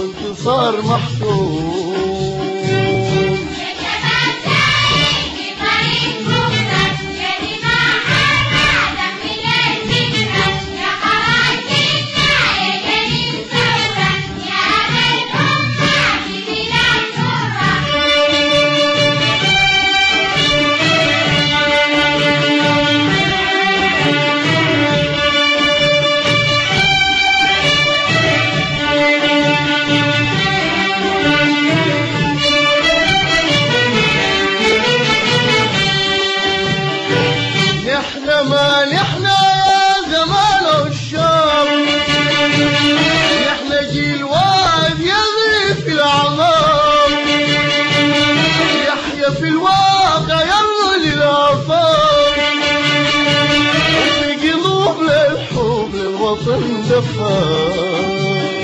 وانتصار محتوم. ما نحن زمان الشام، نحن جيل واحد يغري في الأعمار، يحيا في الواقع يرضي للآفاق، في قلوب للحب للوطن دفاق.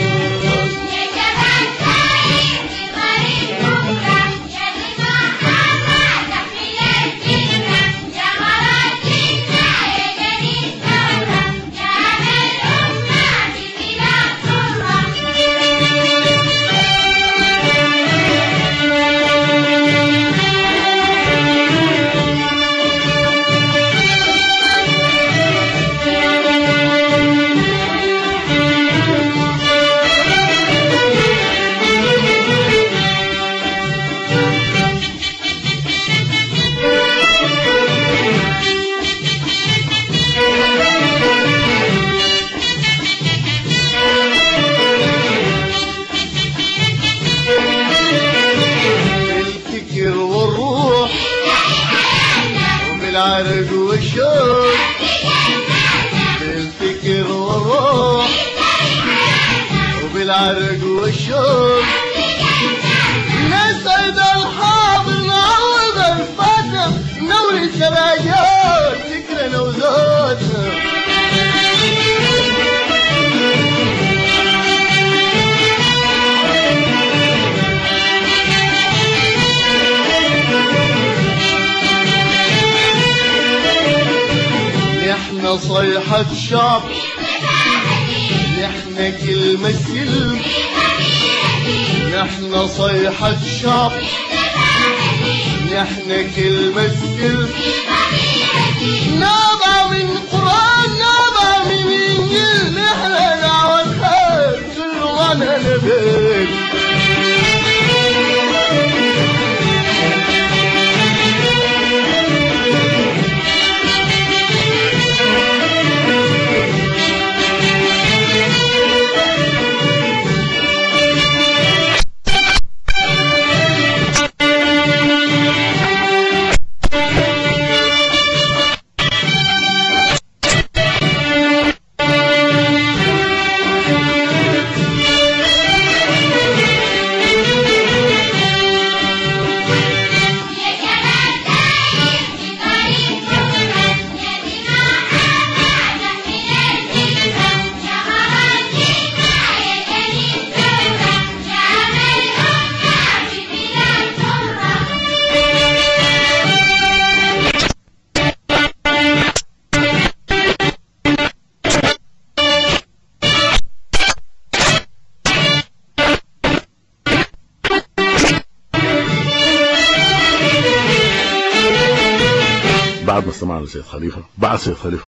بالعرق والشوق، بالفكر والروح، وبالعرق والشوق، نسعد الحاضر نعوض الفاتح، نوري سراجات فكرنا وذاتنا. نحن صيحة شعب، نحن كلمة سلم، نحن صيحة شعب، نحن كلمة سلم، نابع من قرآن نابع من إنجيل، نحن دعوة خير كل وانا نبيل. بعد ما استمعنا لسيد خليفة بعد سيد خليفة